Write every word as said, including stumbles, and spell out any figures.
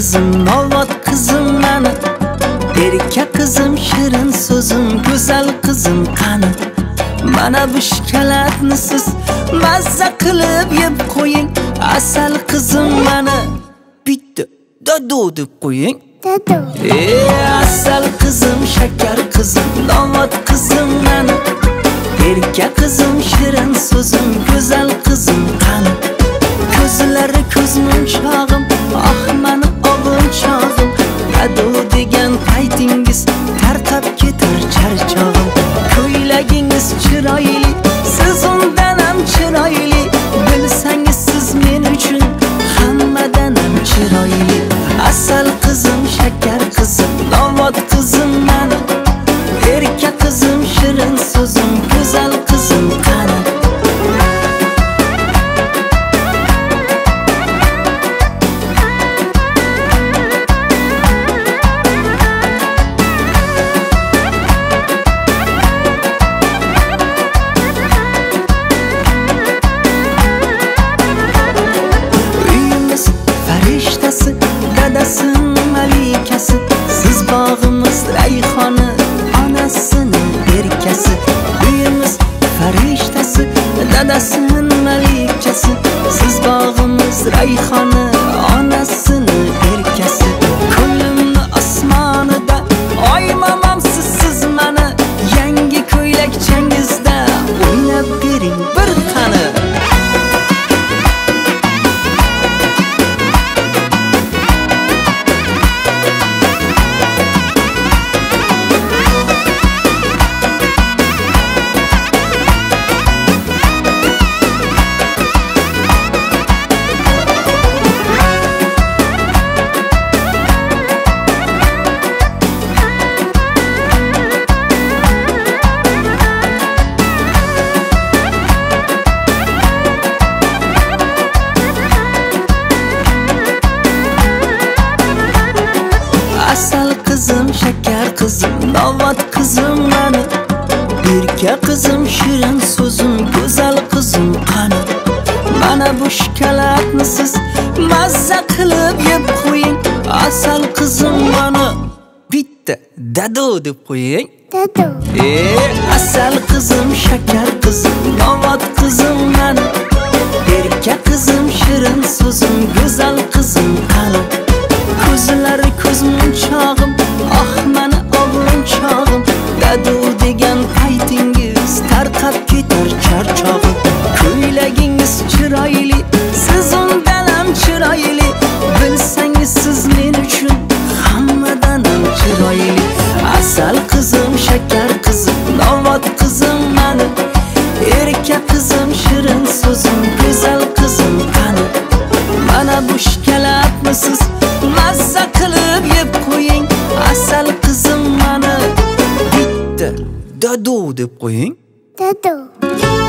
qizim, novat qizim mani. Erka qizim, shirin so'zim, go'zal qizim qani. Mana bu shokoladni siz mazza qilib yeb qo'ying. Asal qizim mani. Bitta dado deb qo'ying. Dado. Ey asal qizim, shakar qizim, novat qizim mani. Erka qizim, shirin so'zim, go'zal qizim qani. Ko'zlari ko'zmunchog'im, ah mani ovunchog'im. Dado degan paytingiz tarqab ketar charchog'im. Ko'ylagingiz chiroyli, siz undan ham chiroyli. Bilsangiz siz men uchun hammadan ham chiroyli. Asal qizim, shakar qizim, novat qizim mani. Erka qizim, shirin so'zim, go'zal qizim qani. Uyimiz farishtasi, dadasi malikasi. Siz bog'imiz rayhoni, onasini erkasi. Uyimiz farishtasi, dadasi malikasi. Siz bog'imiz rayhoni, onasini erkasi. Ko'nglimni osmonida oymamoqsiz siz mani. Yangi ko'ylakchangizda o'ynab bering bir qani. Asal qizim, shakar qizim, novat qizim mani. Erka qizim, shirin so'zim, go'zal qizim qani. Mana bu shokoladni siz mazza qilib yeb qo'ying. Asal qizim mani. Bitta dado deb qo'ying. Dado. Ey asal qizim, shakar qizim, novat qizim mani. Erka qizim, shirin so'zim, go'zal qizim qani. Ko'zlari ko'zmunchog'im, ah mani ovunchog'im. Dado degan paytingiz tarqab ketar charchog'im. Ko'ylagingiz chiroyli, siz undan ham chiroyli. Bilsangiz siz men uchun hammadan ham chiroyli. Asal qizim, shakar qizim, novat qizim mani. Erka qizim, shirin so'zim, go'zal qizim qani. Mana bu shokoladni siz mazza qilib yeb qo'ying. Asal qizim mani. Bitta dado deb qo'ying. Dado.